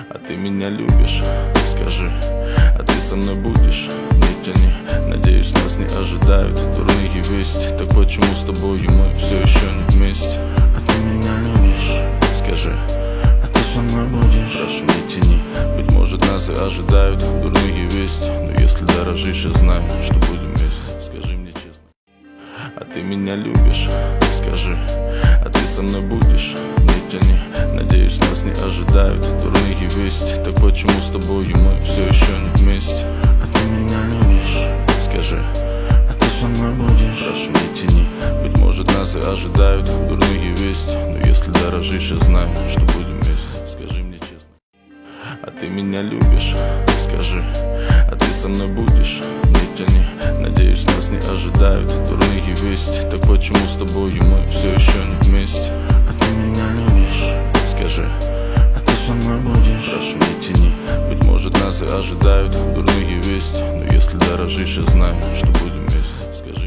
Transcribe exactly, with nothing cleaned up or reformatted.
А ты меня любишь, скажи, а ты со мной будешь? Не тяни, надеюсь, нас не ожидают дурные вести. Так почему с тобой мы все еще не вместе? А ты меня любишь, скажи, а ты со мной будешь? Прошу, не тяни, быть может, нас и ожидают дурные вести. Но если дорожишь, я знаю, что будем вместе. Скажи мне честно. А ты меня любишь, скажи, а ты со мной будешь? Не тяни, надеюсь, нас не ожидают дурные вести. Так почему с тобой мы все еще не вместе? А ты меня любишь, скажи, а ты со мной будешь? Прошу, не тяни, быть может, нас и ожидают дурные вести. Но если дорожишь, я знаю, что будем вместе. Скажи мне честно. А ты меня любишь, скажи, а ты со мной будешь? Не тяни, надеюсь, нас не ожидают дурные вести. Так почему с тобой мы все еще не вместе? А ты меня любишь, скажи, а ты со мной будешь? Прошу, не тяни, быть может, нас и ожидают дурные вести. Но если дорожишь, я знаю, что будем вместе. Скажи.